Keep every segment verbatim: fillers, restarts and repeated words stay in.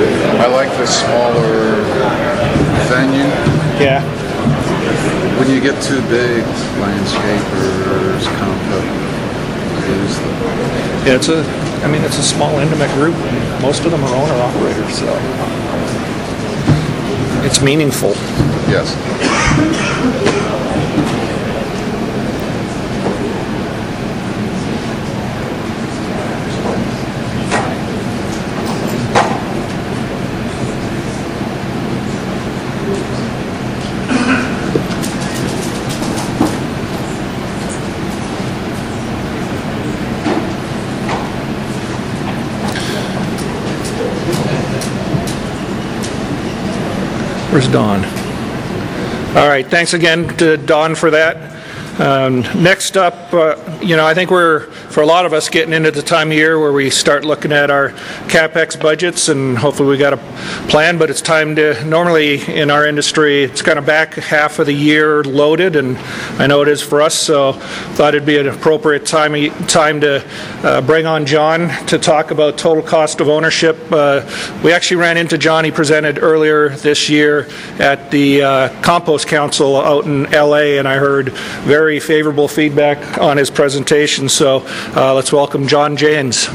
I like the smaller venue. Yeah. When you get too big, landscapers, comp lose them. Yeah, it's a, I mean, it's a small, intimate group. And most of them are owner-operators, so it's meaningful. Yes. Where's Don? All right, thanks again to Don for that. Um, next up, uh, you know, I think we're, for a lot of us, getting into the time of year where we start looking at our CapEx budgets, and hopefully we got a plan, but it's time to, normally in our industry, it's kind of back half of the year loaded, and I know it is for us, so thought it'd be an appropriate time, time to uh, bring on John to talk about total cost of ownership. Uh, we actually ran into John, he presented earlier this year at the uh, Compost Council out in L A, and I heard very Very favorable feedback on his presentation, so uh, let's welcome John Janes.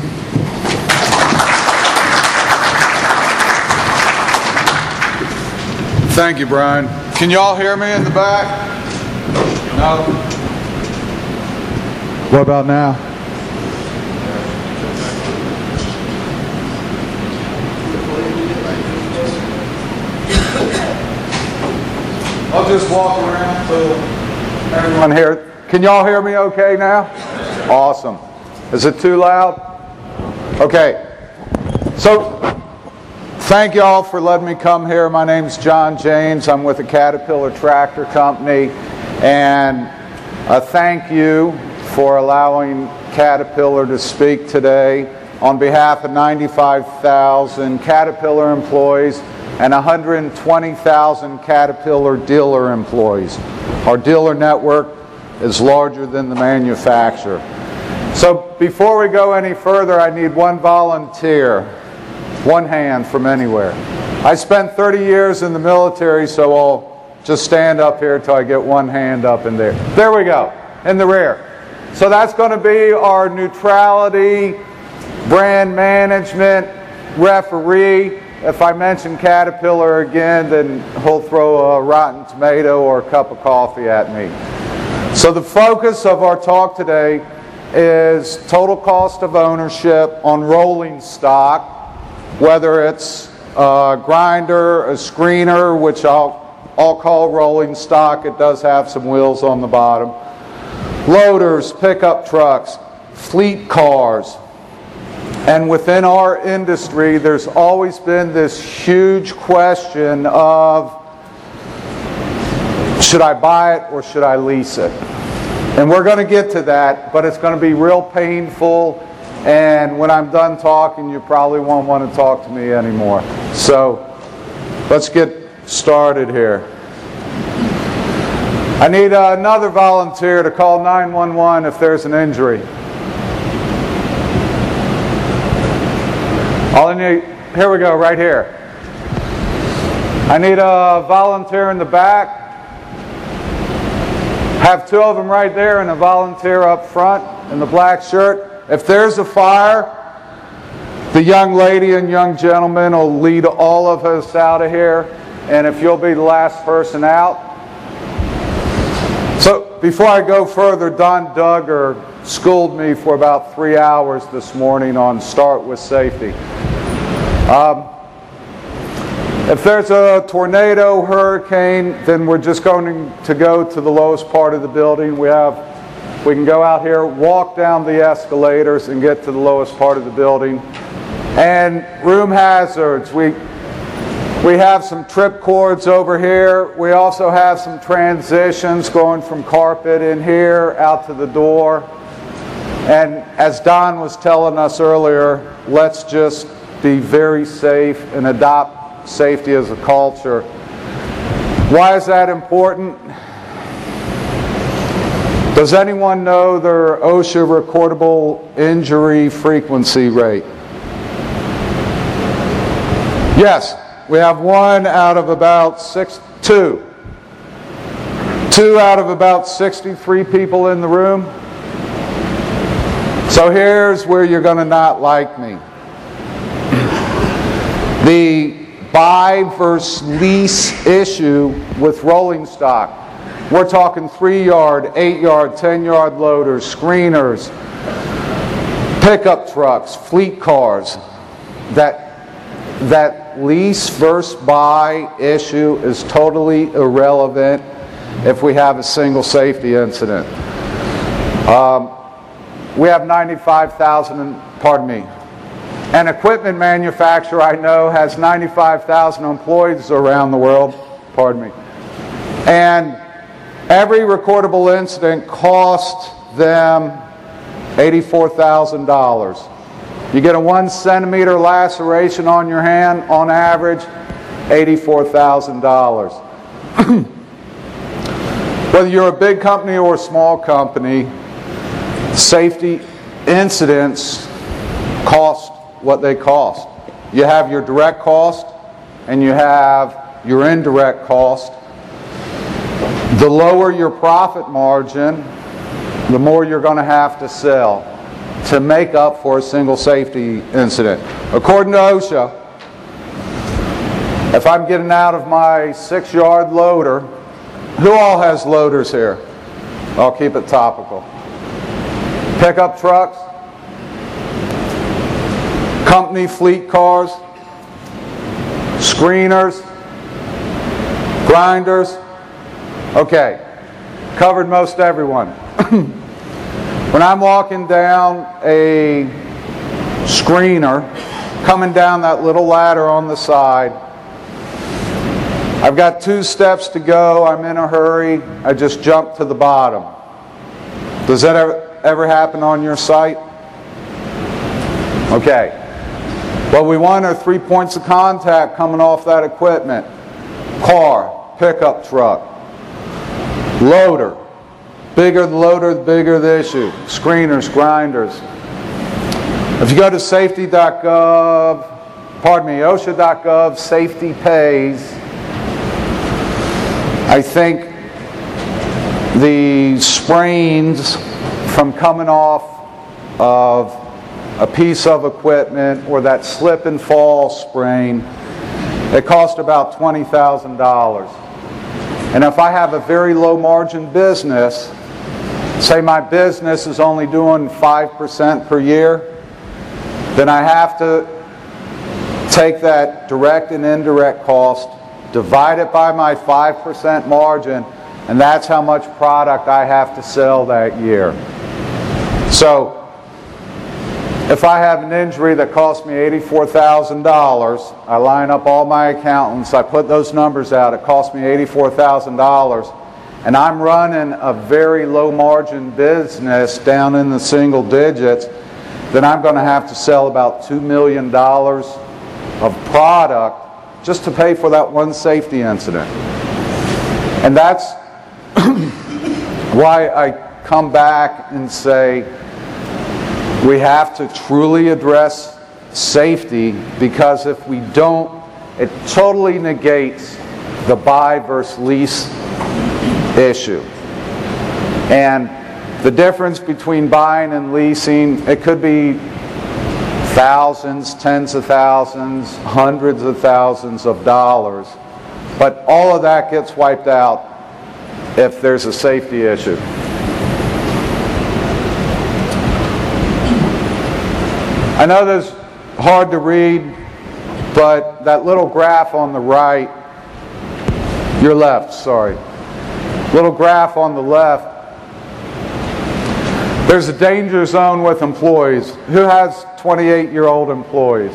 Thank you, Brian. Can you all hear me in the back? No? What about now? I'll just walk around till everyone here. Can y'all hear me okay now? Awesome. Is it too loud? Okay. So, thank y'all for letting me come here. My name's John Janes. I'm with the Caterpillar Tractor Company. And a thank you for allowing Caterpillar to speak today on behalf of ninety-five thousand Caterpillar employees and one hundred twenty thousand Caterpillar dealer employees. Our dealer network is larger than the manufacturer. So before we go any further, I need one volunteer, one hand from anywhere. I spent thirty years in the military, so I'll just stand up here till I get one hand up in there. There we go, in the rear. So that's going to be our neutrality, brand management, referee. If I mention Caterpillar again, then he'll throw a rotten tomato or a cup of coffee at me. So the focus of our talk today is total cost of ownership on rolling stock, whether it's a grinder, a screener, which I'll, I'll call rolling stock. It does have some wheels on the bottom. Loaders, pickup trucks, fleet cars. And within our industry, there's always been this huge question of, should I buy it or should I lease it? And we're going to get to that, but it's going to be real painful. And when I'm done talking, you probably won't want to talk to me anymore. So let's get started here. I need uh, another volunteer to call nine one one if there's an injury. All I need, here we go, right here. I need a volunteer in the back. Have two of them right there and a volunteer up front in the black shirt. If there's a fire, the young lady and young gentleman will lead all of us out of here. And if you'll be the last person out. So before I go further, Don Duggar schooled me for about three hours this morning on Start with Safety. Um, if there's a tornado, hurricane, then we're just going to go to the lowest part of the building. We have, we can go out here, walk down the escalators and get to the lowest part of the building. And room hazards, we, we have some trip cords over here. We also have some transitions going from carpet in here out to the door. And as Don was telling us earlier, let's just be very safe and adopt safety as a culture. Why is that important? Does anyone know their OSHA recordable injury frequency rate? Yes, we have one out of about six, two. Two out of about sixty-three people in the room. So here's where you're going to not like me. The buy versus lease issue with rolling stock. We're talking three yard, eight yard, ten yard loaders, screeners, pickup trucks, fleet cars. That, that lease versus buy issue is totally irrelevant if we have a single safety incident. Um, we have ninety-five thousand, pardon me, an equipment manufacturer I know has ninety-five thousand employees around the world, pardon me, and every recordable incident cost them eighty-four thousand dollars. You get a one centimeter laceration on your hand, on average, eighty-four thousand dollars. Whether you're a big company or a small company, safety incidents cost what they cost. You have your direct cost and you have your indirect cost. The lower your profit margin, the more you're going to have to sell to make up for a single safety incident. According to OSHA, if I'm getting out of my six yard loader, who all has loaders here? I'll keep it topical. Pickup trucks, company fleet cars, screeners, grinders. Okay, covered most everyone. When I'm walking down a screener, coming down that little ladder on the side, I've got two steps to go, I'm in a hurry, I just jump to the bottom. Does that ever, ever happen on your site? Okay. What we want are three points of contact coming off that equipment. Car, pickup truck, loader. Bigger the loader, the bigger the issue. Screeners, grinders. If you go to safety dot gov, pardon me, OSHA dot gov, safety pays, I think the sprains from coming off of a piece of equipment or that slip and fall sprain, it cost about twenty thousand dollars. And if I have a very low margin business, say my business is only doing five percent per year, then I have to take that direct and indirect cost, divide it by my five percent margin, and that's how much product I have to sell that year. So, if I have an injury that costs me eighty-four thousand dollars, I line up all my accountants, I put those numbers out, it costs me eighty-four thousand dollars, and I'm running a very low margin business down in the single digits, then I'm going to have to sell about two million dollars of product just to pay for that one safety incident. And that's why I come back and say we have to truly address safety, because if we don't, it totally negates the buy versus lease issue. And the difference between buying and leasing, it could be thousands, tens of thousands, hundreds of thousands of dollars. But all of that gets wiped out if there's a safety issue. I know this is hard to read, but that little graph on the right, your left, sorry, little graph on the left, there's a danger zone with employees. Who has twenty-eight year old employees?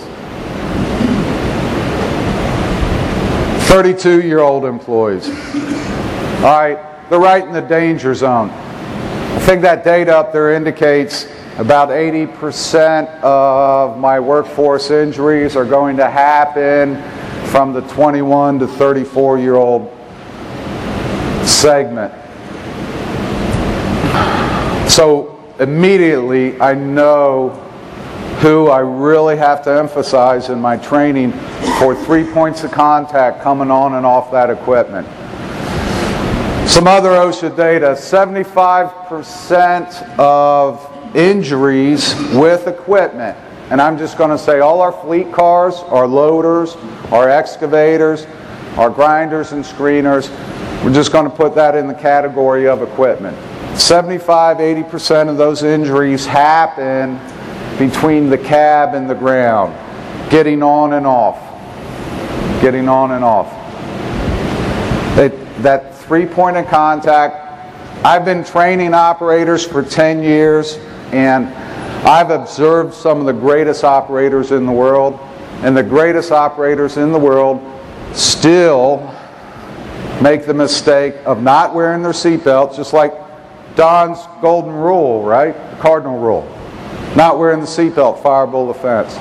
thirty-two year old employees. All right, they're right in the danger zone. I think that data up there indicates about eighty percent of my workforce injuries are going to happen from the twenty-one to thirty-four year old segment. So immediately I know who I really have to emphasize in my training for three points of contact coming on and off that equipment. Some other OSHA data, seventy-five percent of injuries with equipment, and I'm just going to say all our fleet cars, our loaders, our excavators, our grinders and screeners, we're just going to put that in the category of equipment. seventy-five, eighty percent of those injuries happen between the cab and the ground, getting on and off, getting on and off. It, that three point of contact, I've been training operators for ten years, and I've observed some of the greatest operators in the world, and the greatest operators in the world still make the mistake of not wearing their seatbelts, just like Don's golden rule, right? The cardinal rule. Not wearing the seatbelt, fireable offense.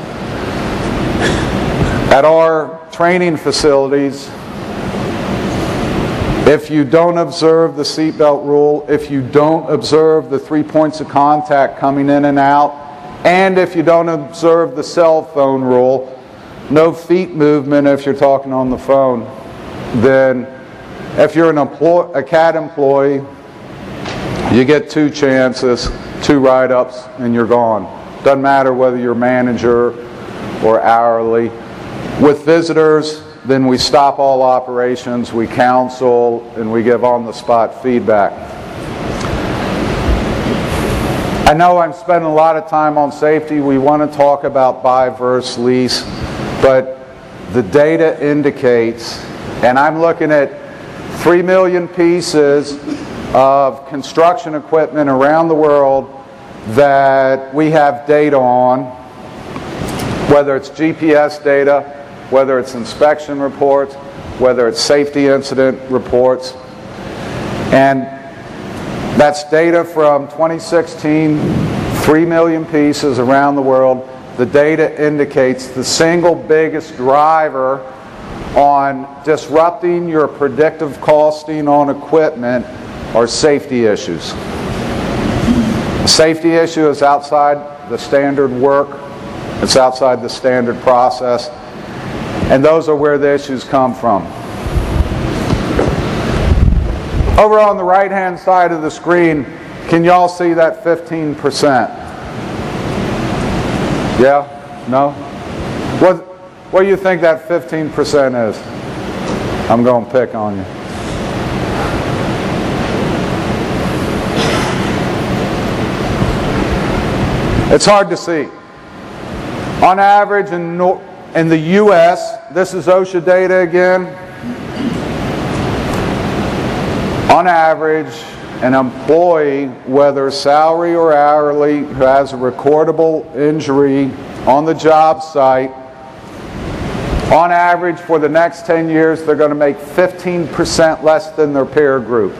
At our training facilities, if you don't observe the seatbelt rule, if you don't observe the three points of contact coming in and out, and if you don't observe the cell phone rule, no feet movement if you're talking on the phone, then if you're an employ- a C A D employee, you get two chances, two write-ups, and you're gone. Doesn't matter whether you're manager or hourly. With visitors, then we stop all operations, we counsel, and we give on-the-spot feedback. I know I'm spending a lot of time on safety. We want to talk about buy versus lease, but the data indicates, and I'm looking at three million pieces of construction equipment around the world that we have data on, whether it's G P S data, whether it's inspection reports, whether it's safety incident reports. And that's data from twenty sixteen, three million pieces around the world. The data indicates the single biggest driver on disrupting your predictive costing on equipment are safety issues. The safety issue is outside the standard work, it's outside the standard process, and those are where the issues come from. Over on the right hand side of the screen, can y'all see that fifteen percent? Yeah? No? What, what do you think that fifteen percent is? I'm going to pick on you. It's hard to see. On average in, in the U S, this is OSHA data again, on average, an employee, whether salary or hourly, who has a recordable injury on the job site, on average for the next ten years, they're going to make fifteen percent less than their peer group.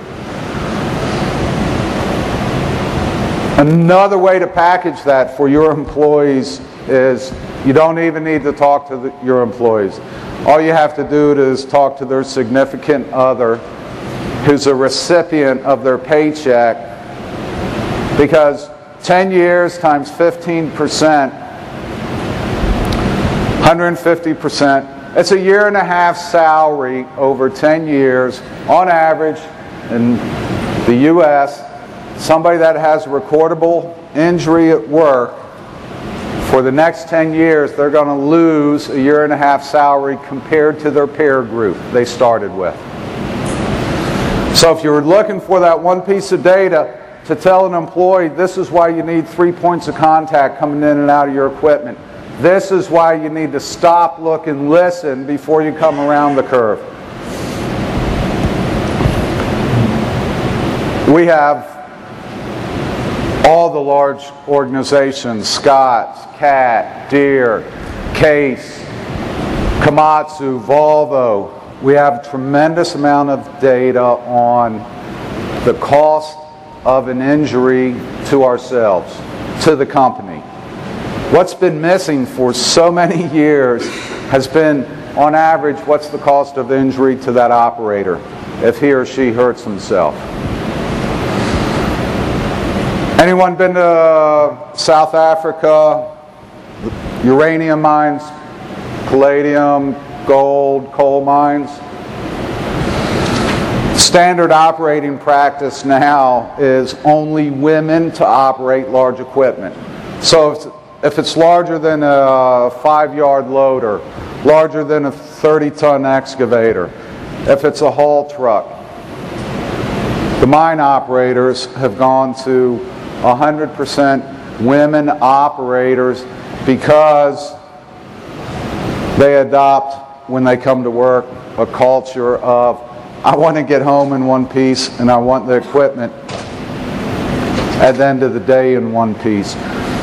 Another way to package that for your employees is you don't even need to talk to the, your employees. All you have to do is talk to their significant other who's a recipient of their paycheck, because ten years times fifteen percent, one hundred fifty percent, it's a year and a half salary over ten years on average in the U S. Somebody that has a recordable injury at work, for the next ten years, they're going to lose a year and a half salary compared to their peer group they started with. So if you're looking for that one piece of data to tell an employee, this is why you need three points of contact coming in and out of your equipment. This is why you need to stop, look, and listen before you come around the curve. We have all the large organizations, Scotts, Cat, Deere, Case, Komatsu, Volvo. We have a tremendous amount of data on the cost of an injury to ourselves, to the company. What's been missing for so many years has been, on average, what's the cost of injury to that operator if he or she hurts himself? Anyone been to South Africa? Uranium mines, palladium, gold, coal mines. Standard operating practice now is only women to operate large equipment. So if, if it's larger than a five-yard loader, larger than a thirty-ton excavator, if it's a haul truck, the mine operators have gone to one hundred percent women operators because they adopt, when they come to work, a culture of, I want to get home in one piece and I want the equipment at the end of the day in one piece.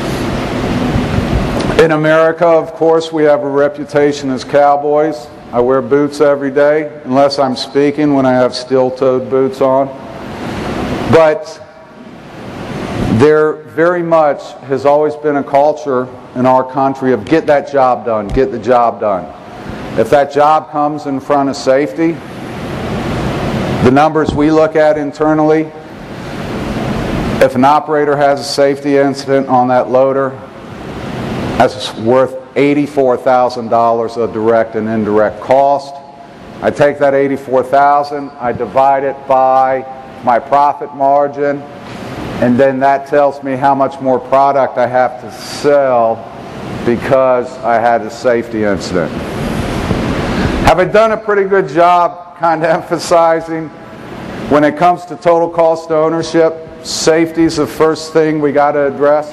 In America, of course, we have a reputation as cowboys. I wear boots every day, unless I'm speaking, when I have steel-toed boots on. But there very much has always been a culture in our country of get that job done, get the job done. If that job comes in front of safety, the numbers we look at internally, if an operator has a safety incident on that loader, that's worth eighty-four thousand dollars of direct and indirect cost. I take that eighty-four thousand dollars, I divide it by my profit margin, and then that tells me how much more product I have to sell because I had a safety incident. Have I done a pretty good job kind of emphasizing when it comes to total cost of ownership, safety is the first thing we got to address?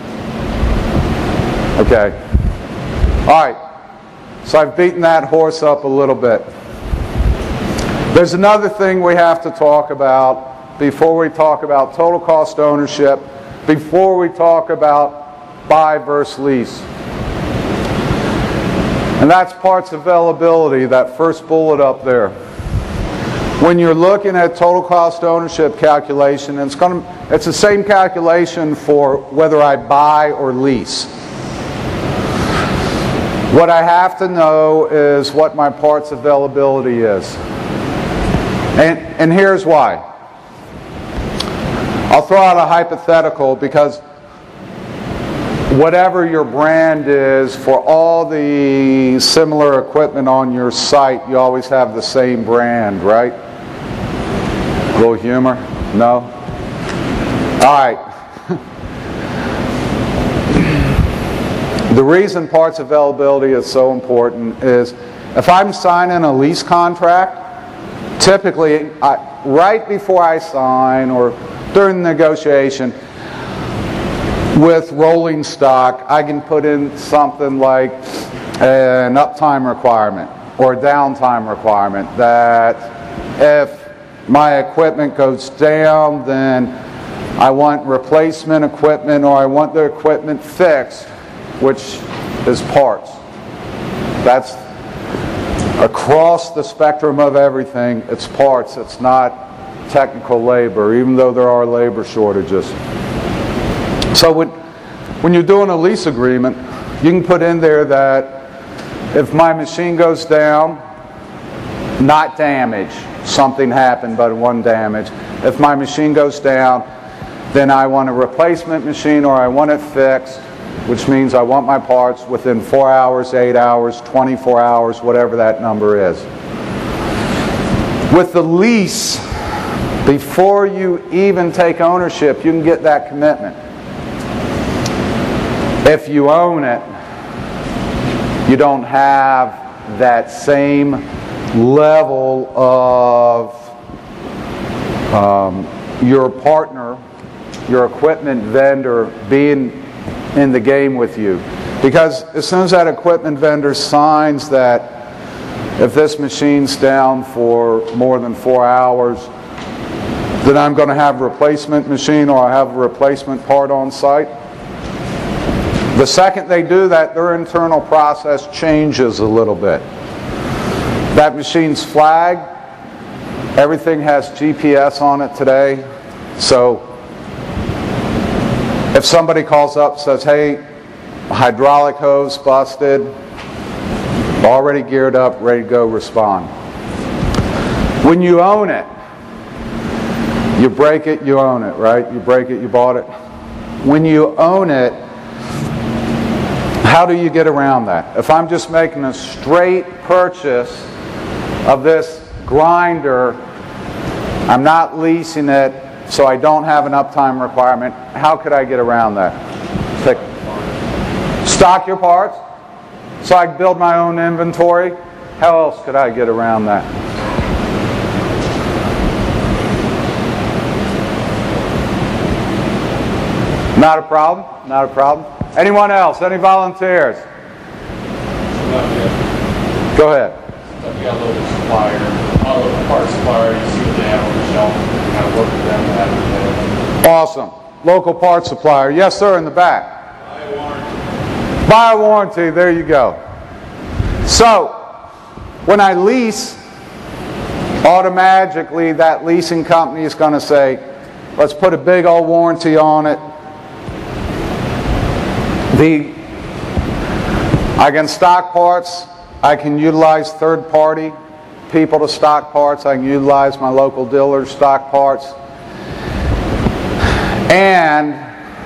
Okay. All right. So I've beaten that horse up a little bit. There's another thing we have to talk about before we talk about total cost of ownership, before we talk about buy versus lease. And that's parts availability, that first bullet up there. When you're looking at total cost of ownership calculation, it's, going to, it's the same calculation for whether I buy or lease. What I have to know is what my parts availability is. And, and here's why. I'll throw out a hypothetical because whatever your brand is, for all the similar equipment on your site, you always have the same brand, right? A little humor? No? All right. The reason parts availability is so important is if I'm signing a lease contract, typically I, right before I sign or during the negotiation with rolling stock, I can put in something like an uptime requirement or a downtime requirement that if my equipment goes down, then I want replacement equipment or I want the equipment fixed, which is parts. That's across the spectrum of everything. It's parts. It's not technical labor, even though there are labor shortages. So when, when you're doing a lease agreement, you can put in there that if my machine goes down, not damage, something happened but one damage. If my machine goes down, then I want a replacement machine or I want it fixed, which means I want my parts within four hours, eight hours, twenty-four hours, whatever that number is. With the lease, before you even take ownership, you can get that commitment. If you own it, you don't have that same level of um, your partner, your equipment vendor being in the game with you. Because as soon as that equipment vendor signs that if this machine's down for more than four hours, then I'm going to have a replacement machine or I have a replacement part on site. The second they do that, their internal process changes a little bit. That machine's flagged. Everything has G P S on it today. So if somebody calls up and says, hey, hydraulic hose busted, already geared up, ready to go, respond. When you own it, you break it, you own it, right? You break it, you bought it. When you own it, how do you get around that? If I'm just making a straight purchase of this grinder, I'm not leasing it, so I don't have an uptime requirement, how could I get around that? Pick. Stock your parts, so I can build my own inventory. How else could I get around that? Not a problem, not a problem. Anyone else? Any volunteers? Go ahead. If you got a local supplier, a local parts supplier, you see what they have on the shelf, and kind of work with them to have it. Awesome. Local parts supplier. Yes, sir, in the back. Buy a warranty. Buy a warranty. There you go. So, when I lease, automatically that leasing company is going to say, let's put a big old warranty on it. The, I can stock parts. I can utilize third-party people to stock parts. I can utilize my local dealers to stock parts. And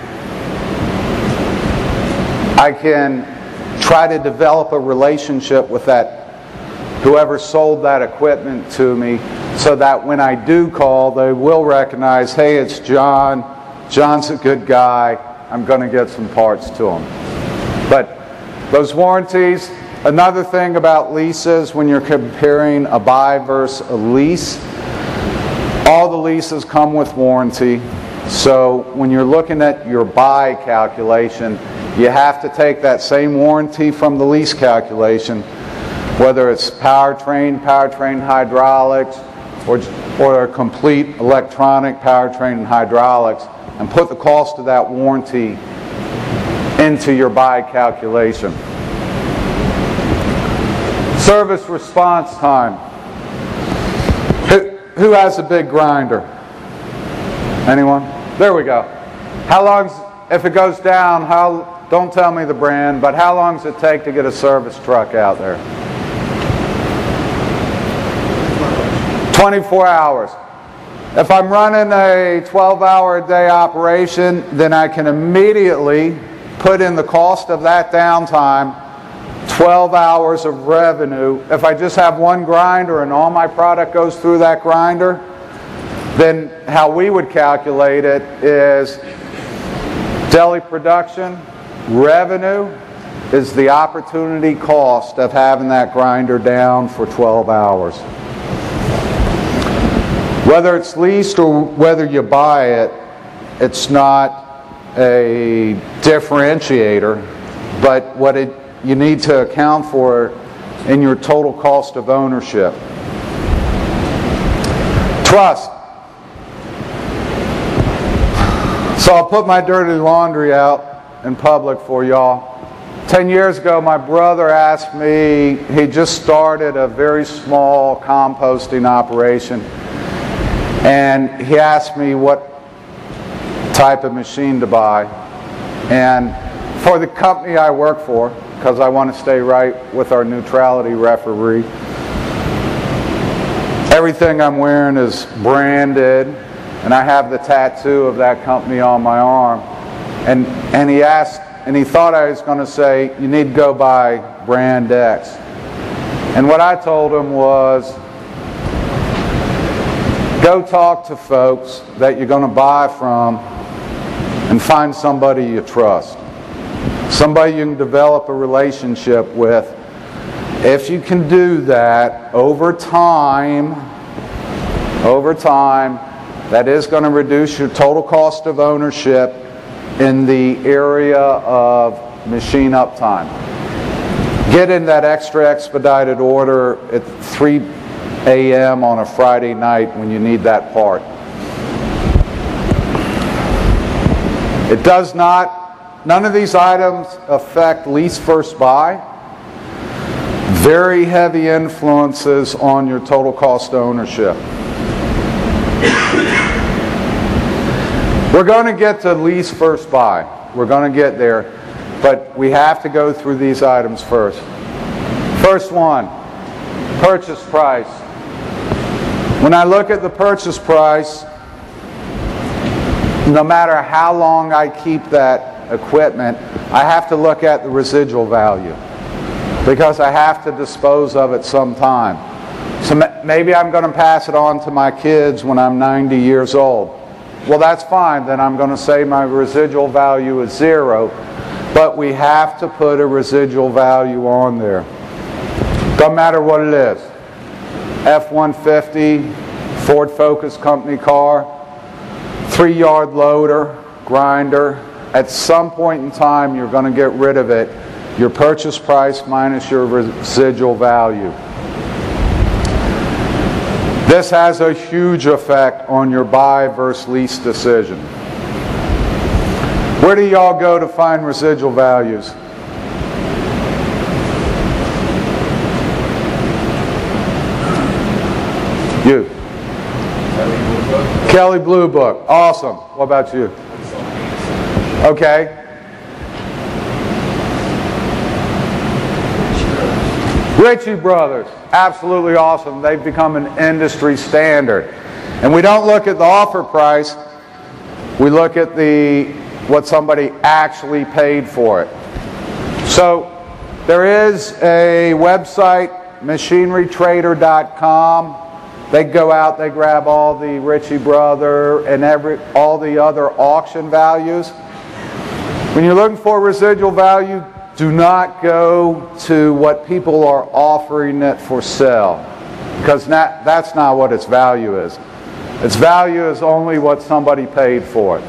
I can try to develop a relationship with that, whoever sold that equipment to me, so that when I do call, they will recognize, hey, it's John. John's a good guy. I'm going to get some parts to him. But those warranties, another thing about leases, when you're comparing a buy versus a lease, all the leases come with warranty. So when you're looking at your buy calculation, you have to take that same warranty from the lease calculation, whether it's powertrain, powertrain hydraulics, or, or a complete electronic powertrain and hydraulics, and put the cost of that warranty into your buy calculation. Service response time. Who, who has a big grinder? Anyone? There we go. How long's, if it goes down, how, don't tell me the brand, but how long does it take to get a service truck out there? twenty-four hours. If I'm running a twelve hour a day operation, then I can immediately put in the cost of that downtime, twelve hours of revenue. If I just have one grinder and all my product goes through that grinder, then how we would calculate it is daily production, revenue is the opportunity cost of having that grinder down for twelve hours. Whether it's leased or whether you buy it, it's not a differentiator, but what it, you need to account for in your total cost of ownership. Trust. So I'll put my dirty laundry out in public for y'all. Ten years ago, my brother asked me, he just started a very small composting operation, and he asked me what type of machine to buy. And for the company I work for, because I want to stay right with our neutrality referee, everything I'm wearing is branded, and I have the tattoo of that company on my arm. And, and he asked, and he thought I was going to say, you need to go buy brand X. And what I told him was, go talk to folks that you're going to buy from and find somebody you trust. Somebody you can develop a relationship with. If you can do that over time, over time, that is going to reduce your total cost of ownership in the area of machine uptime. Get in that extra expedited order at three A M on a Friday night when you need that part. It does not, none of these items affect lease first buy. Very heavy influences on your total cost of ownership. We're going to get to lease first buy. We're going to get there, but we have to go through these items first. First one, purchase price. When I look at the purchase price, no matter how long I keep that equipment, I have to look at the residual value because I have to dispose of it sometime. So maybe I'm going to pass it on to my kids when I'm ninety years old. Well, that's fine. Then I'm going to say my residual value is zero. But we have to put a residual value on there. Doesn't matter what it is. F one fifty, Ford Focus Company car, three-yard loader, grinder. At some point in time, you're going to get rid of it. Your purchase price minus your residual value. This has a huge effect on your buy versus lease decision. Where do y'all go to find residual values? You. Kelley Blue Book. Awesome. What about you? Okay. Ritchie Brothers, absolutely awesome. They've become an industry standard. And we don't look at the offer price, we look at the what somebody actually paid for it. So there is a website, machinery trader dot com. They go out, they grab all the Ritchie Brother and every all the other auction values. When you're looking for residual value, do not go to what people are offering it for sale, because that, that's not what its value is. Its value is only what somebody paid for it.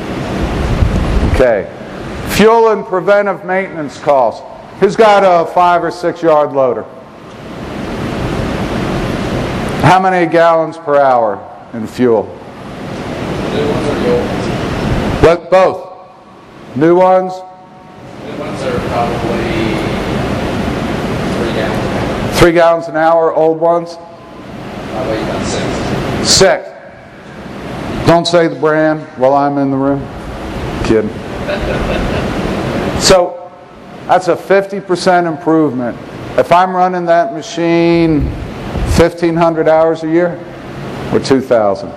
Okay. Fuel and preventive maintenance costs. Who's got a five or six yard loader? How many gallons per hour in fuel? New ones or the old ones? But both. New ones? New ones are probably three gallons an hour. Three gallons an hour. Old ones? Probably about six. Six. Don't say the brand while I'm in the room. Kidding. So that's a fifty percent improvement. If I'm running that machine fifteen hundred hours a year, or two thousand?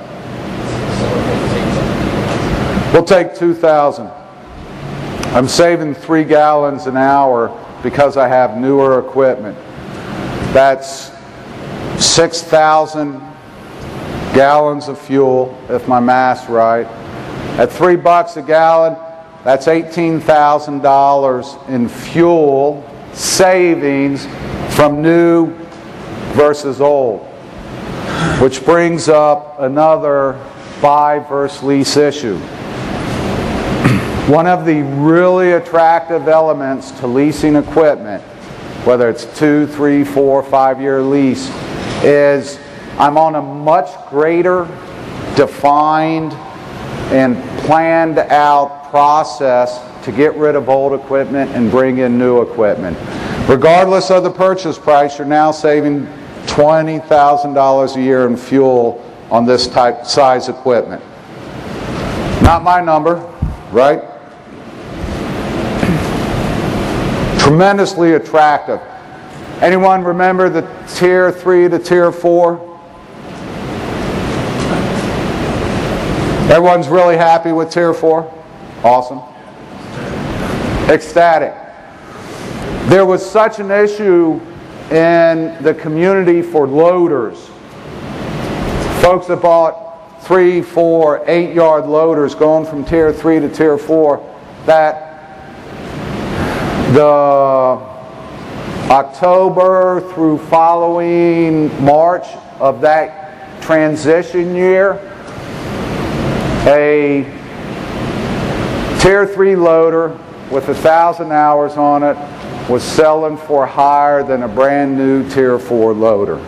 We'll take two thousand. I'm saving three gallons an hour because I have newer equipment. That's six thousand gallons of fuel, if my math's right. At three bucks a gallon, that's eighteen thousand dollars in fuel savings from new versus old, which brings up another buy versus lease issue. One of the really attractive elements to leasing equipment, whether it's two, three, four, five year lease, is I'm on a much greater defined and planned out process to get rid of old equipment and bring in new equipment. Regardless of the purchase price, you're now saving twenty thousand dollars a year in fuel on this type size equipment. Not my number, right? Tremendously attractive. Anyone remember the tier three to tier four? Everyone's really happy with tier four? Awesome. Ecstatic. There was such an issue in the community for loaders. Folks that bought three, four, eight yard loaders going from tier three to tier four, that the October through following March of that transition year, a tier three loader with a thousand hours on it was selling for higher than a brand new tier four loader.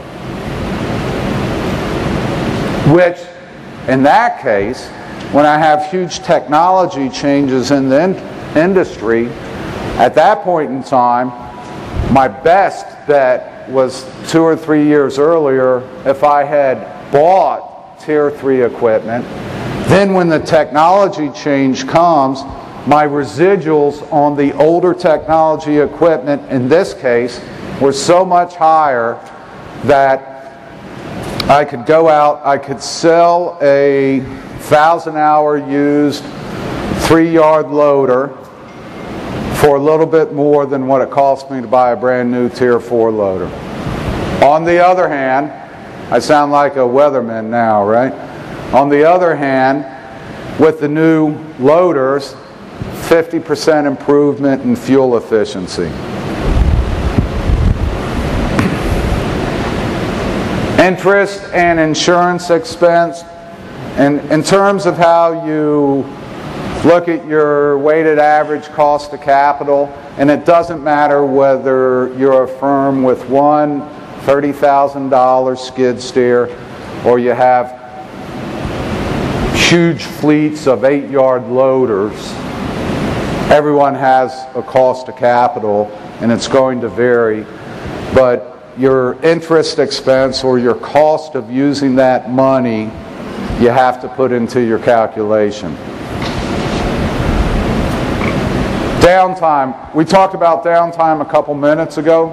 Which, in that case, when I have huge technology changes in the in industry, at that point in time, my best bet was two or three years earlier if I had bought tier three equipment. Then when the technology change comes, my residuals on the older technology equipment, in this case, were so much higher that I could go out, I could sell a thousand hour used three yard loader for a little bit more than what it cost me to buy a brand new Tier four loader. On the other hand, I sound like a weatherman now, right? On the other hand, with the new loaders, fifty percent improvement in fuel efficiency. Interest and insurance expense. And in terms of how you look at your weighted average cost of capital, and it doesn't matter whether you're a firm with one thirty thousand dollar skid steer or you have huge fleets of eight yard loaders, everyone has a cost of capital and it's going to vary. But your interest expense or your cost of using that money, you have to put into your calculation. Downtime. We talked about downtime a couple minutes ago.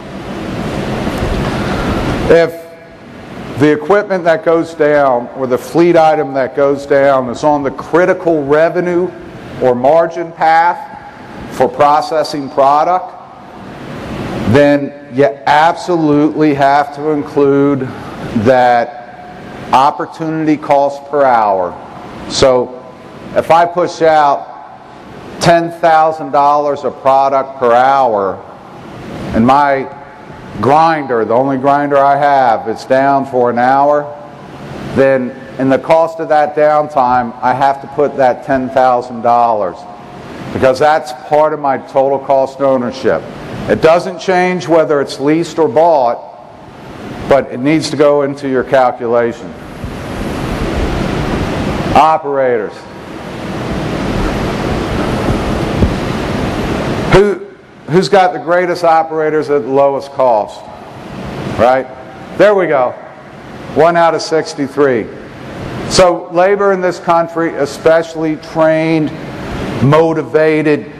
If the equipment that goes down or the fleet item that goes down is on the critical revenue or margin path for processing product, then you absolutely have to include that opportunity cost per hour. So if I push out ten thousand dollars of product per hour and my grinder, the only grinder I have, is down for an hour, then in the cost of that downtime, I have to put that ten thousand dollars because that's part of my total cost ownership. It doesn't change whether it's leased or bought, but it needs to go into your calculation. Operators. Who, who's got the greatest operators at the lowest cost? Right? There we go. One out of sixty-three. So labor in this country, especially trained, motivated,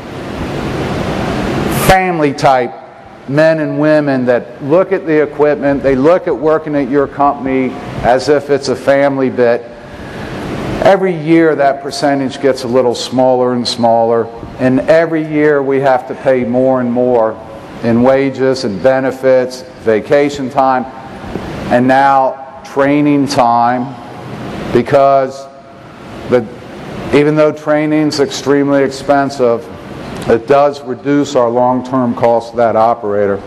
family type men and women that look at the equipment, they look at working at your company as if it's a family bit. Every year that percentage gets a little smaller and smaller, and every year we have to pay more and more in wages and benefits, vacation time, and now training time, because the, even though training's extremely expensive, it does reduce our long-term cost of that operator.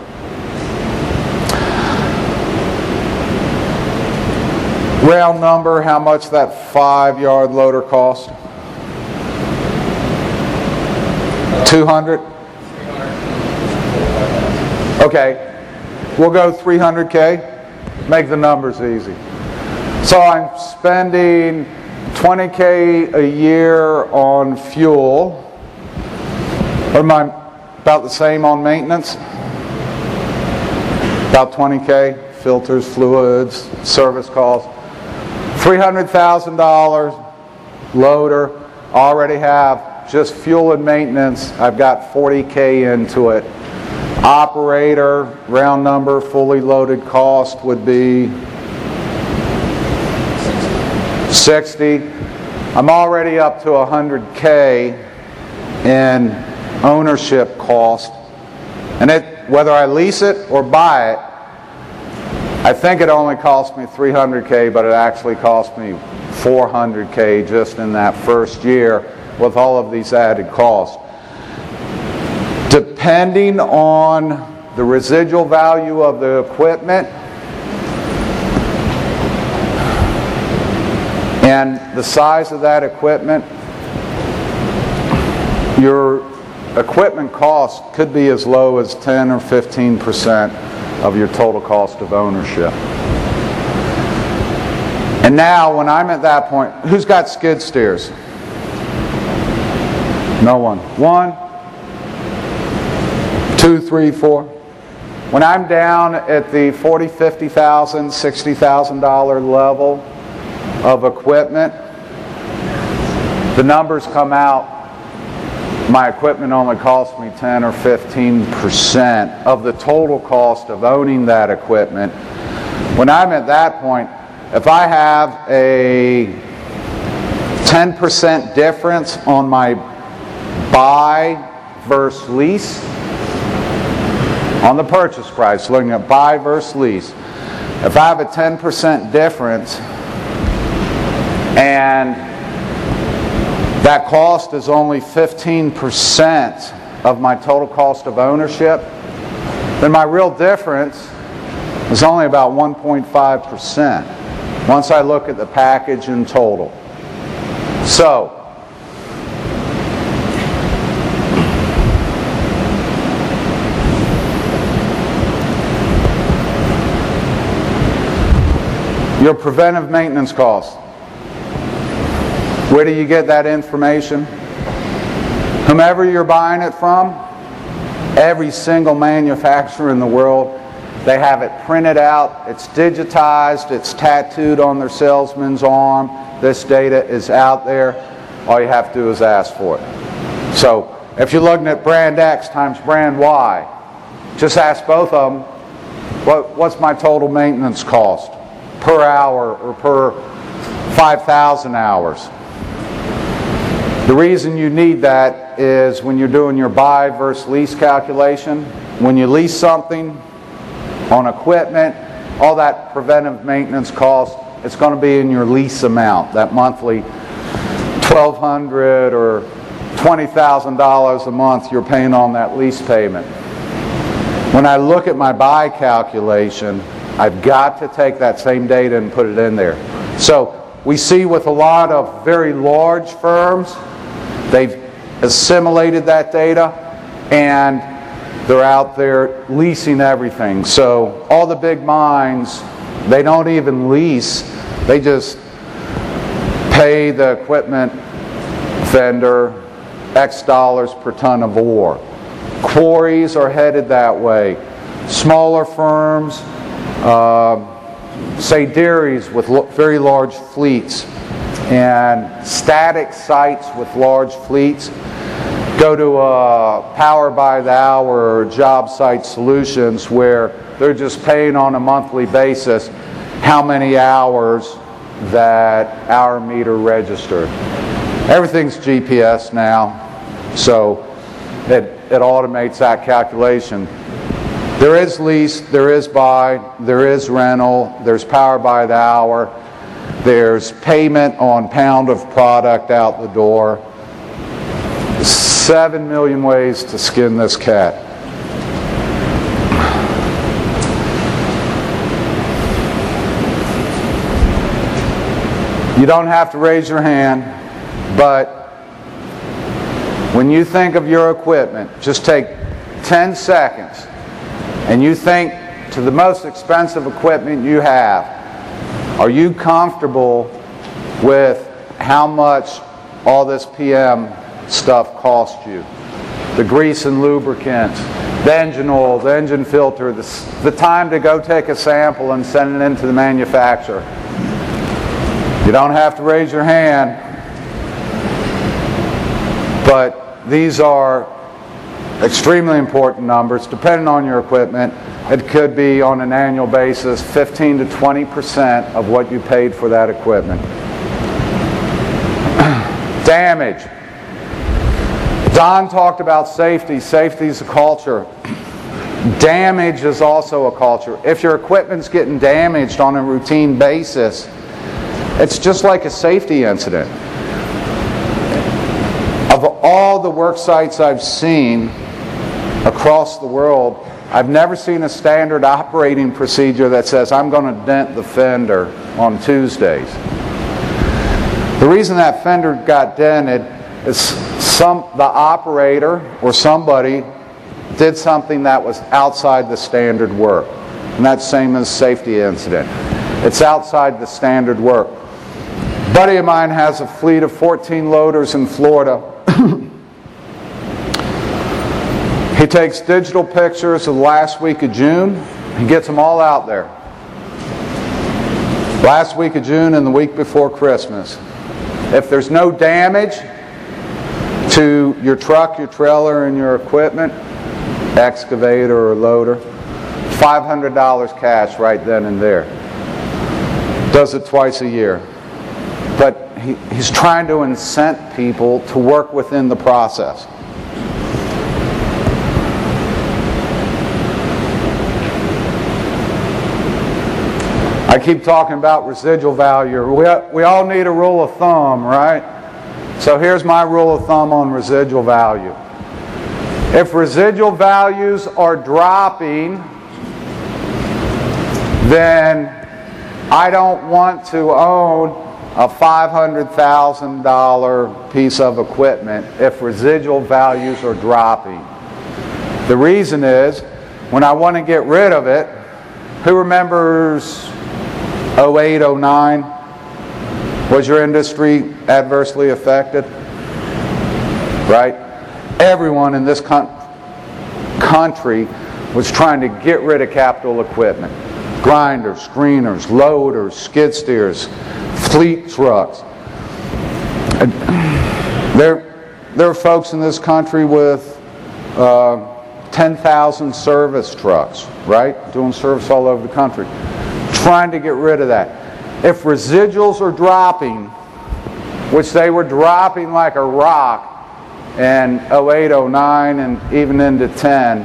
Round number, how much that five yard loader cost? two hundred? Okay, we'll go three hundred K. Make the numbers easy. So I'm spending twenty K a year on fuel. Or am I about the same on maintenance? About twenty K, filters, fluids, service calls. three hundred thousand dollars loader, already have just fuel and maintenance, I've got forty K into it. Operator, round number, fully loaded cost would be sixty. I'm already up to one hundred K in ownership cost, and it, whether I lease it or buy it, I think it only cost me three hundred K, but it actually cost me four hundred K just in that first year with all of these added costs. Depending on the residual value of the equipment and the size of that equipment, your equipment cost could be as low as ten or fifteen percent of your total cost of ownership. And now, when I'm at that point, who's got skid steers? No one. One, two, three, four. When I'm down at the forty, fifty thousand, sixty thousand dollar level of equipment, the numbers come out. My equipment only costs me ten or fifteen percent of the total cost of owning that equipment. When I'm at that point, if I have a ten percent difference on my buy versus lease. On the purchase price, looking at buy versus lease. If I have a ten percent difference and that cost is only fifteen percent of my total cost of ownership, then my real difference is only about one point five percent once I look at the package in total. So, your preventive maintenance costs. Where do you get that information? Whomever you're buying it from, every single manufacturer in the world, they have it printed out, it's digitized, it's tattooed on their salesman's arm. This data is out there. All you have to do is ask for it. So if you're looking at brand X times brand Y, just ask both of them, what, what's my total maintenance cost per hour or per five thousand hours? The reason you need that is when you're doing your buy versus lease calculation, when you lease something on equipment, all that preventive maintenance cost, it's going to be in your lease amount, that monthly twelve hundred dollars or twenty thousand dollars a month you're paying on that lease payment. When I look at my buy calculation, I've got to take that same data and put it in there. So we see with a lot of very large firms, they've assimilated that data and they're out there leasing everything. So all the big mines, they don't even lease, they just pay the equipment vendor X dollars per ton of ore. Quarries are headed that way. Smaller firms, uh, say dairies with very large fleets and static sites with large fleets, go to uh, power by the hour or job site solutions where they're just paying on a monthly basis how many hours that hour meter registered. Everything's G P S now, so it, it automates that calculation. There is lease, there is buy, there is rental, there's power by the hour, there's payment on pound of product out the door. Seven million ways to skin this cat. You don't have to raise your hand, but when you think of your equipment, just take ten seconds and you think to the most expensive equipment you have. Are you comfortable with how much all this P M stuff costs you? The grease and lubricants, the engine oil, the engine filter, the, the time to go take a sample and send it into the manufacturer. You don't have to raise your hand, but these are extremely important numbers. Depending on your equipment, it could be on an annual basis fifteen to twenty percent of what you paid for that equipment. Damage. Don talked about safety. Safety is a culture. Damage is also a culture. If your equipment's getting damaged on a routine basis, it's just like a safety incident. Of all the work sites I've seen across the world, I've never seen a standard operating procedure that says I'm going to dent the fender on Tuesdays. The reason that fender got dented is some the operator or somebody did something that was outside the standard work. And that's the same as safety incident. It's outside the standard work. A buddy of mine has a fleet of fourteen loaders in Florida. He takes digital pictures of the last week of June. He gets them all out there. Last week of June and the week before Christmas. If there's no damage to your truck, your trailer, and your equipment, excavator or loader, five hundred dollars cash right then and there. Does it twice a year. But he, he's trying to incent people to work within the process. I keep talking about residual value. We, we all need a rule of thumb, right? So here's my rule of thumb on residual value. If residual values are dropping, then I don't want to own a five hundred thousand dollar piece of equipment if residual values are dropping. The reason is, when I want to get rid of it, who remembers oh eight, oh nine? Was your industry adversely affected? Right? Everyone in this con- country was trying to get rid of capital equipment. Grinders, screeners, loaders, skid steers, fleet trucks. And there, there are folks in this country with uh, ten thousand service trucks, right? Doing service all over the country. Trying to get rid of that. If residuals are dropping, which they were dropping like a rock in oh eight, oh nine, and even into ten,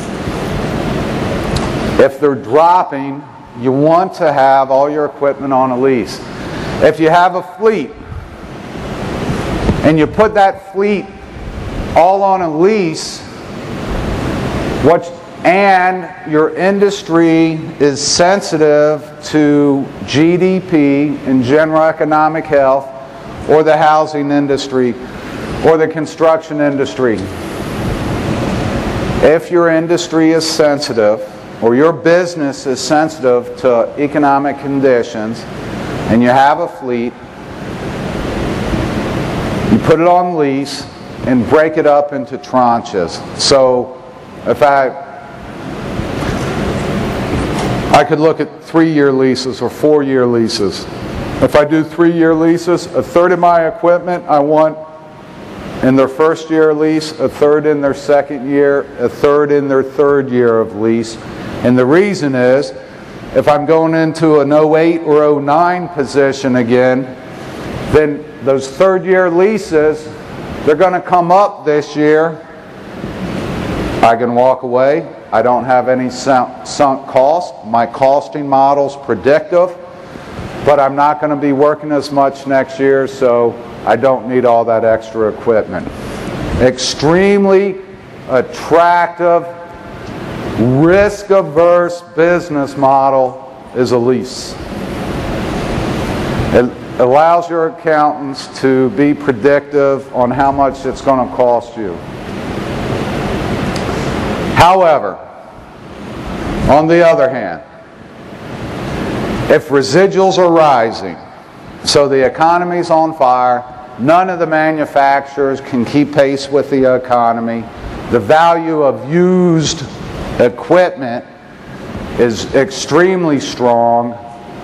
if they're dropping, you want to have all your equipment on a lease. If you have a fleet and you put that fleet all on a lease, what, and your industry is sensitive to G D P and general economic health, or the housing industry, or the construction industry. If your industry is sensitive, or your business is sensitive to economic conditions, and you have a fleet, you put it on lease and break it up into tranches. So if I I could look at three-year leases or four-year leases. If I do three-year leases, a third of my equipment I want in their first year lease, a third in their second year, a third in their third year of lease. And the reason is, if I'm going into an oh eight or oh nine position again, then those third year leases, they're going to come up this year. I can walk away. I don't have any sunk cost. My costing model's predictive, but I'm not going to be working as much next year, so I don't need all that extra equipment. Extremely attractive, risk-averse business model is a lease. It allows your accountants to be predictive on how much it's going to cost you. However, on the other hand, if residuals are rising, so the economy's on fire, none of the manufacturers can keep pace with the economy, the value of used equipment is extremely strong.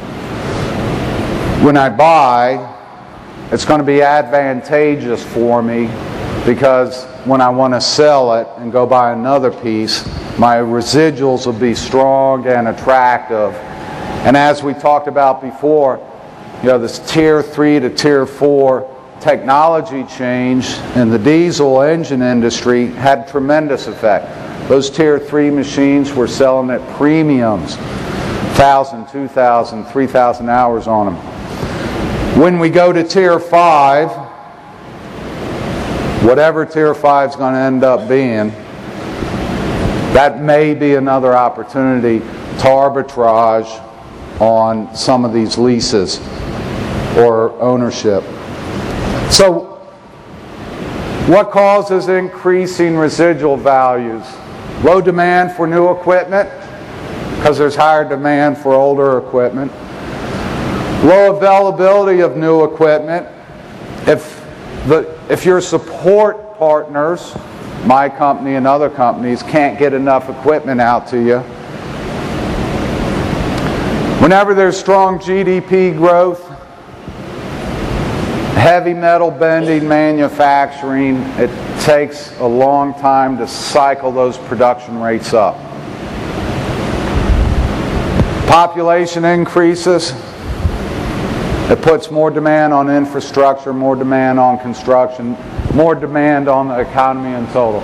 When I buy, it's going to be advantageous for me, because when I want to sell it and go buy another piece, my residuals will be strong and attractive. And as we talked about before, you know, this tier three to tier four technology change in the diesel engine industry had tremendous effect. Those tier three machines were selling at premiums, one thousand, two thousand, three thousand hours on them. When we go to tier five, whatever tier five is going to end up being, that may be another opportunity to arbitrage on some of these leases or ownership. So, what causes increasing residual values? Low demand for new equipment, because there's higher demand for older equipment. Low availability of new equipment. If, the, if your support partners, my company and other companies, can't get enough equipment out to you. Whenever there's strong G D P growth, heavy metal bending manufacturing, it takes a long time to cycle those production rates up. Population increases, it puts more demand on infrastructure, more demand on construction, more demand on the economy in total.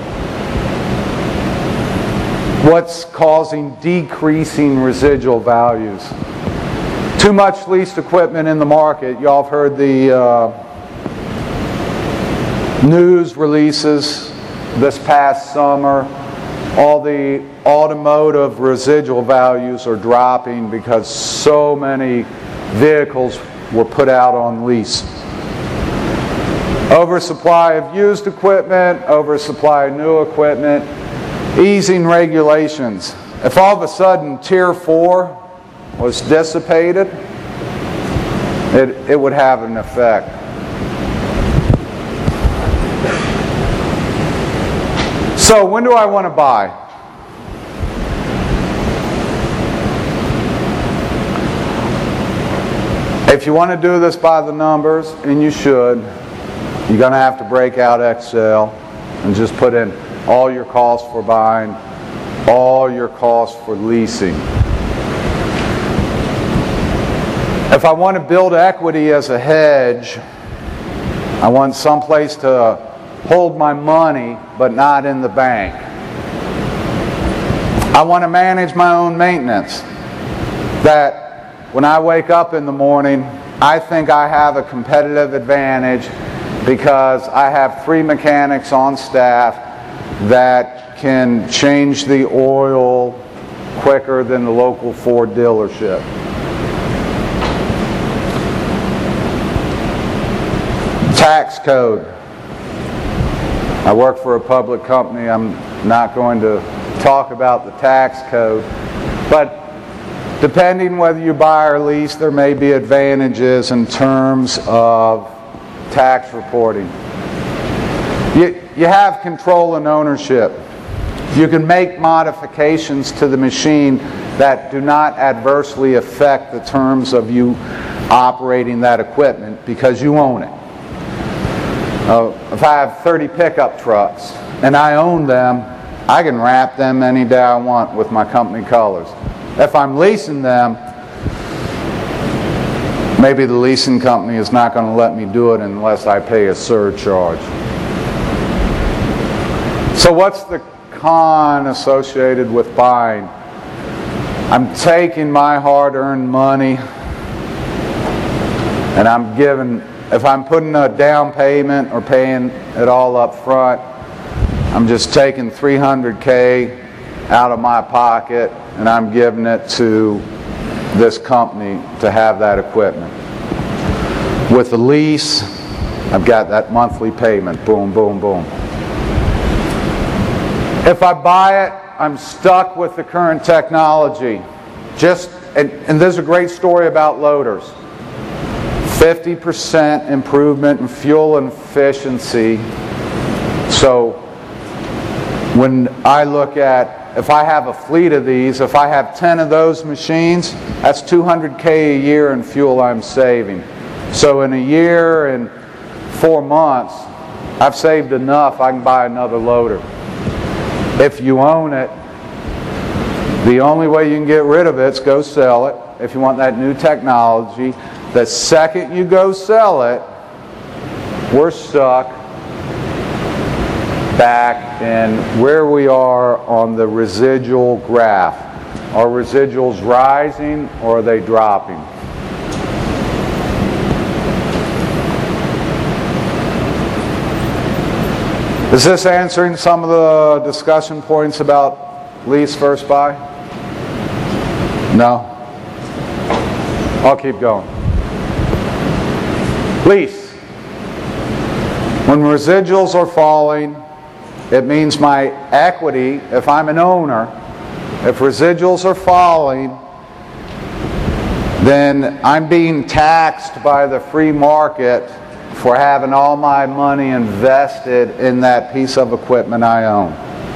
What's causing decreasing residual values? too much leased equipment in the market. Y'all have heard the uh, news releases this past summer. All the automotive residual values are dropping because so many vehicles were put out on lease. Oversupply of used equipment, oversupply of new equipment, easing regulations. If all of a sudden Tier four was dissipated, it, it would have an effect. So when do I want to buy? If you want to do this by the numbers, and you should, you're going to have to break out Excel and just put in all your costs for buying, all your costs for leasing. If I want to build equity as a hedge, I want someplace to hold my money but not in the bank. I want to manage my own maintenance. That when I wake up in the morning, I think I have a competitive advantage because I have three mechanics on staff that can change the oil quicker than the local Ford dealership. Tax code. I work for a public company. I'm not going to talk about the tax code, but depending whether you buy or lease, there may be advantages in terms of tax reporting. You, you have control and ownership. You can make modifications to the machine that do not adversely affect the terms of you operating that equipment because you own it. Uh, if I have thirty pickup trucks and I own them, I can wrap them any day I want with my company colors. If I'm leasing them, maybe the leasing company is not going to let me do it unless I pay a surcharge. So what's the con associated with buying? I'm taking my hard-earned money and I'm giving, if I'm putting a down payment or paying it all up front, I'm just taking three hundred K out of my pocket and I'm giving it to this company to have that equipment. With the lease, I've got that monthly payment, boom, boom, boom. If I buy it, I'm stuck with the current technology. Just, and, and there's a great story about loaders. fifty percent improvement in fuel efficiency. So when I look at, if I have a fleet of these, if I have ten of those machines, that's two hundred K a year in fuel I'm saving. So in a year and four months, I've saved enough I can buy another loader. If you own it, the only way you can get rid of it is go sell it. If you want that new technology, the second you go sell it, we're stuck back in where we are on the residual graph. Are residuals rising or are they dropping? Is this answering some of the discussion points about lease versus buy? No? I'll keep going. Lease. When residuals are falling, it means my equity, if I'm an owner, if residuals are falling, then I'm being taxed by the free market for having all my money invested in that piece of equipment I own.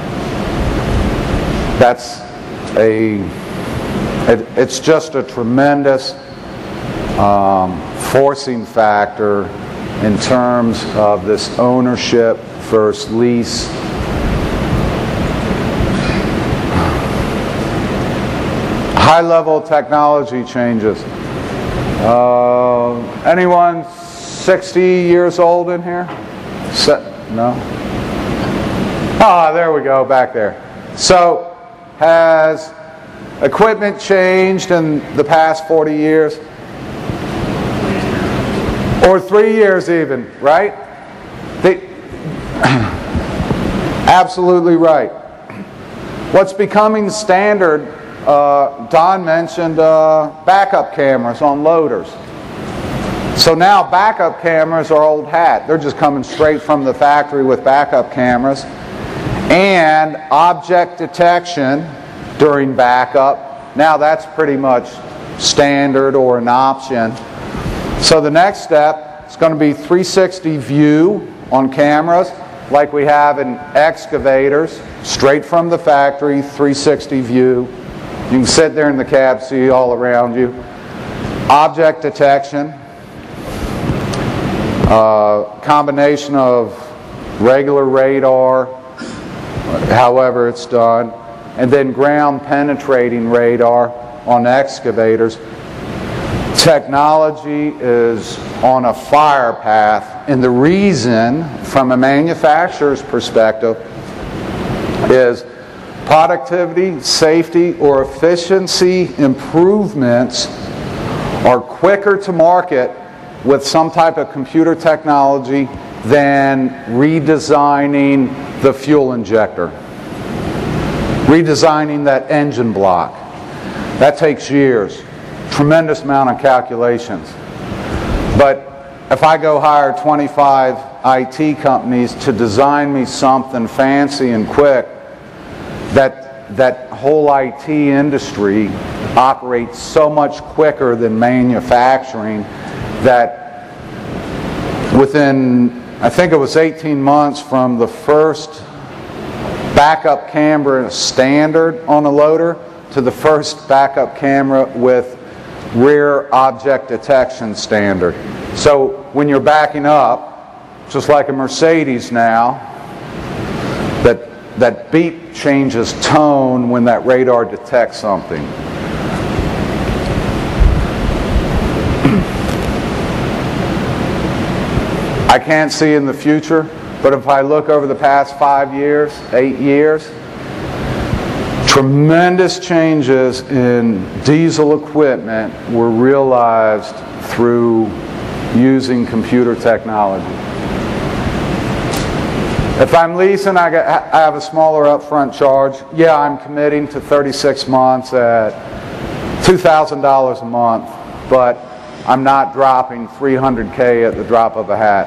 That's a, it, it's just a tremendous um, forcing factor in terms of this ownership versus lease. High-level technology changes. Uh, anyone sixty years old in here? Se- no? Ah, there we go, back there. So, has equipment changed in the past forty years? Or three years even, right? They, absolutely right. What's becoming standard, uh, Don mentioned uh, backup cameras on loaders. So now backup cameras are old hat. They're just coming straight from the factory with backup cameras. And object detection during backup, now that's pretty much standard or an option. So the next step is going to be three sixty view on cameras like we have in excavators, straight from the factory, three sixty view. You can sit there in the cab, see all around you. Object detection, uh, combination of regular radar, however it's done, and then ground penetrating radar on excavators. Technology is on a fire path, and the reason from a manufacturer's perspective is productivity, safety, or efficiency improvements are quicker to market with some type of computer technology than redesigning the fuel injector, redesigning that engine block. That takes years, tremendous amount of calculations. But if I go hire twenty-five I T companies to design me something fancy and quick, that, that whole I T industry operates so much quicker than manufacturing that within, I think it was eighteen months from the first backup camera standard on a loader to the first backup camera with rear object detection standard. So when you're backing up, just like a Mercedes now, that, that beep changes tone when that radar detects something. I can't see in the future, but if I look over the past five years, eight years, tremendous changes in diesel equipment were realized through using computer technology. If I'm leasing, I, get, I have a smaller upfront charge. Yeah, I'm committing to thirty-six months at two thousand dollars a month, but I'm not dropping three hundred K at the drop of a hat.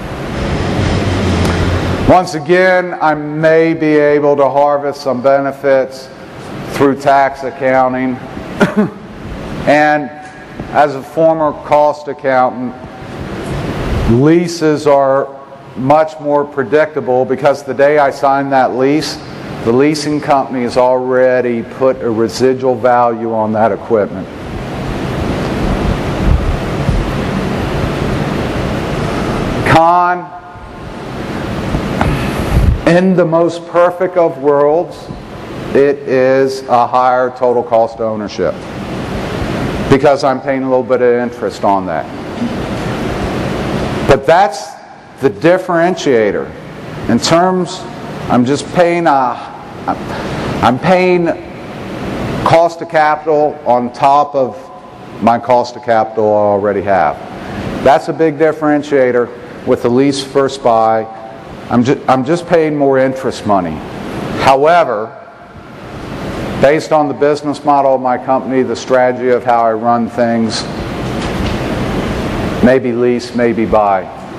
Once again, I may be able to harvest some benefits through tax accounting. And as a former cost accountant, leases are much more predictable because the day I sign that lease, the leasing company has already put a residual value on that equipment. Con, in the most perfect of worlds, it is a higher total cost of ownership because I'm paying a little bit of interest on that. But that's the differentiator. In terms, I'm just paying a, I'm paying cost of capital on top of my cost of capital I already have. That's a big differentiator with the lease first buy. I'm just, I'm just paying more interest money. However, based on the business model of my company, the strategy of how I run things, maybe lease, maybe buy.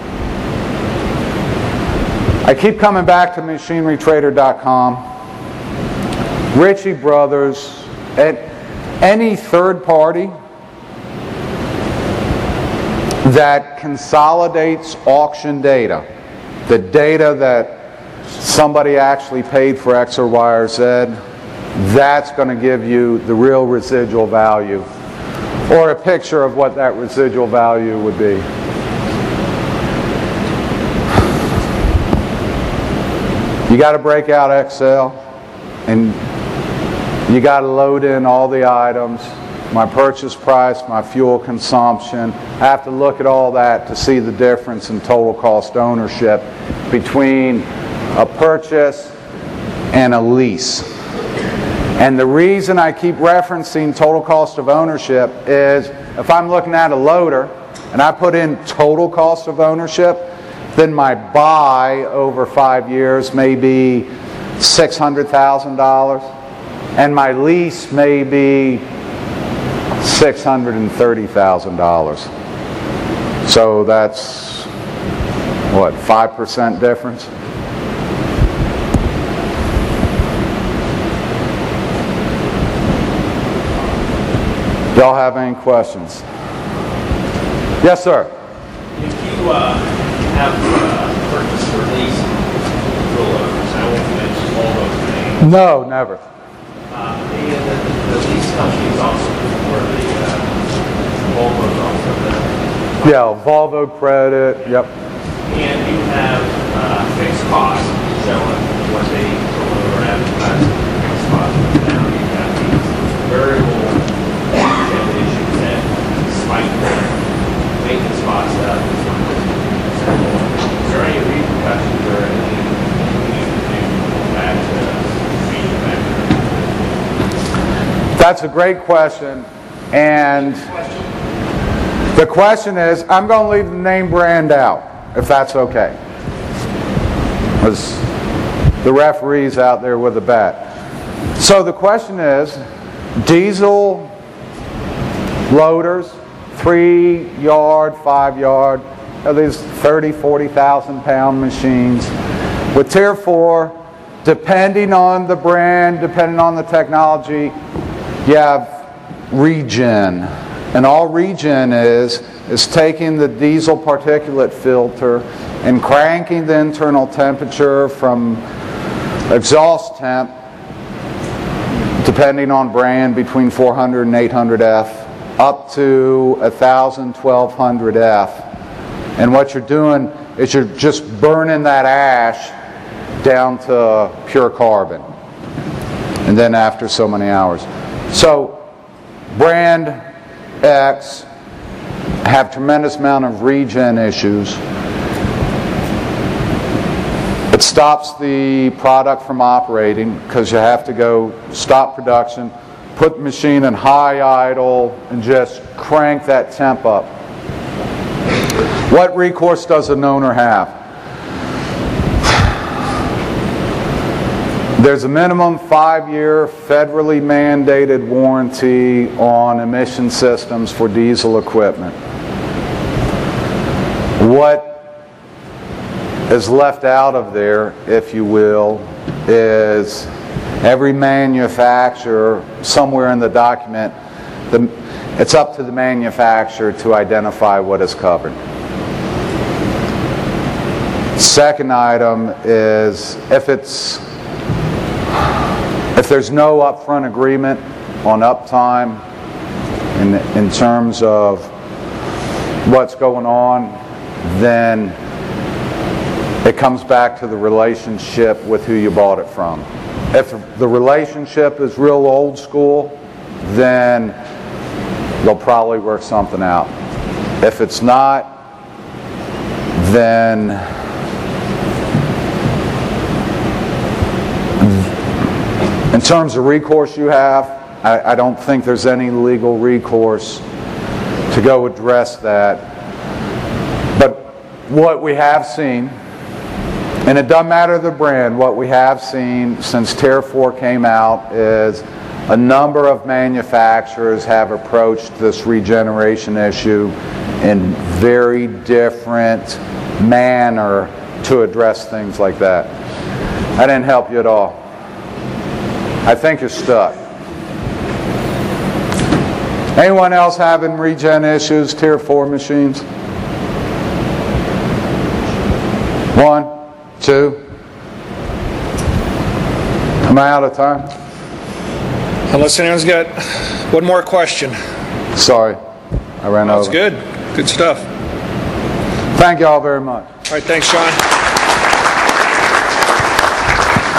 I keep coming back to machinery trader dot com. Ritchie Brothers, and any third party that consolidates auction data, the data that somebody actually paid for X or Y or Z, that's going to give you the real residual value, or a picture of what that residual value would be. You got to break out Excel, and you got to load in all the items, my purchase price, my fuel consumption. I have to look at all that to see the difference in total cost ownership between a purchase and a lease. And the reason I keep referencing total cost of ownership is if I'm looking at a loader and I put in total cost of ownership, then my buy over five years may be six hundred thousand dollars and my lease may be six hundred thirty thousand dollars. So that's, what, five percent difference? Y'all have any questions? Yes, sir. If you uh, have uh, purchased or leased rollovers, I won't mention all those names. No, never. Uh, and the, the lease companies also for the uh, Volvos also the Yeah, Volvo credit, yep. and you have uh, fixed costs showing what they or advertising fixed costs. Now you have these variable issues that spike maintenance costs up. Is there any repercussions or anything you need to do back to manufacturing? That's a great question. And the question is, I'm going to leave the name brand out, if that's okay. Because the referee's out there with a bat. So the question is, diesel loaders, three yard, five yard, are these thirty, forty thousand pound machines. With Tier four, depending on the brand, depending on the technology, you have regen. And all regen is, is taking the diesel particulate filter and cranking the internal temperature from exhaust temp, depending on brand, between four hundred and eight hundred F, up to one thousand, twelve hundred F. And what you're doing is you're just burning that ash down to pure carbon. And then after so many hours. So, brand X have tremendous amount of regen issues. It stops the product from operating because you have to go stop production, put the machine in high idle, and just crank that temp up. What recourse does an owner have? There's a minimum five-year federally mandated warranty on emission systems for diesel equipment. What is left out of there, if you will, is every manufacturer, somewhere in the document, the, it's up to the manufacturer to identify what is covered. Second item is if it's if there's no upfront agreement on uptime in, in terms of what's going on, then it comes back to the relationship with who you bought it from. If the relationship is real old school, then they'll probably work something out. If it's not, then in terms of recourse you have, I, I don't think there's any legal recourse to go address that. But what we have seen, and it doesn't matter the brand, what we have seen since Tier four came out is a number of manufacturers have approached this regeneration issue in very different manner to address things like that. I didn't help you at all. I think you're stuck. Anyone else having regen issues, Tier four machines? One, two. Am I out of time? Unless anyone's got one more question. Sorry, I ran That's over. good. Good stuff. Thank you all very much. All right, thanks, John.